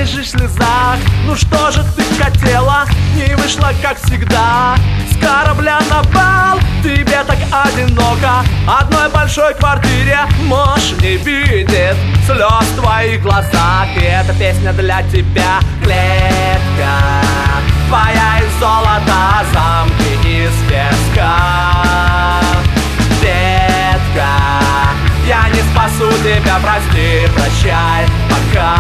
бежишь в слезах. Ну что же ты хотела, не вышло как всегда. С корабля на бал, тебе так одиноко. Одной большой квартире муж не видит слез в твоих глазах. И эта песня для тебя, клетка твоя из золота, замки из песка. Детка, я не спасу тебя, прости, прощай, пока.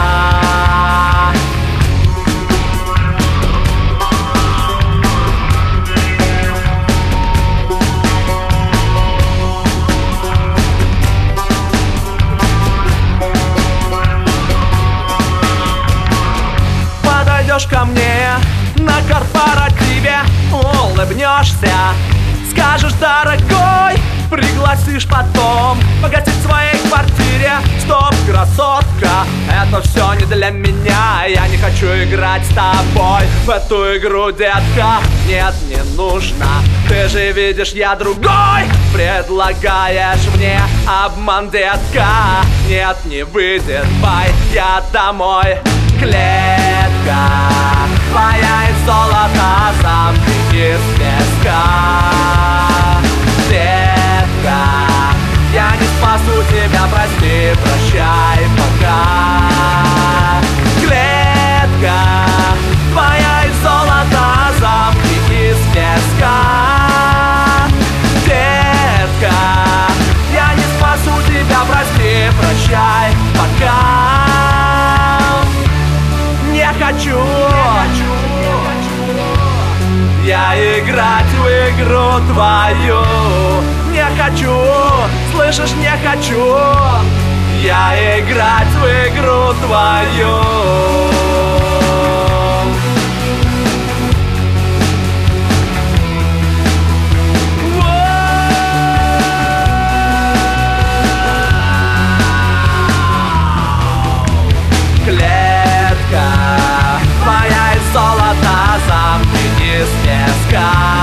Подойдешь ко мне на корпоративе, улыбнешься, скажешь: дорогой, пригласишь потом погостить в своей квартире. Стоп, красотка, это все не для меня. Я не хочу играть с тобой в эту игру, детка. Нет, не нужно, ты же видишь, я другой. Предлагаешь мне обман, детка. Нет, не выйдет, бай, я домой. Клетка твоя из золота, замки из песка. Детка, я не спасу тебя, прости, прощай, пока. Клетка твоя из золота, замки из песка. Детка, я не спасу тебя, прости, прощай, пока. Не хочу я играть в игру твою. Не хочу, слышишь, не хочу я играть в игру твою. Клетка твоя из золота, замки из песка.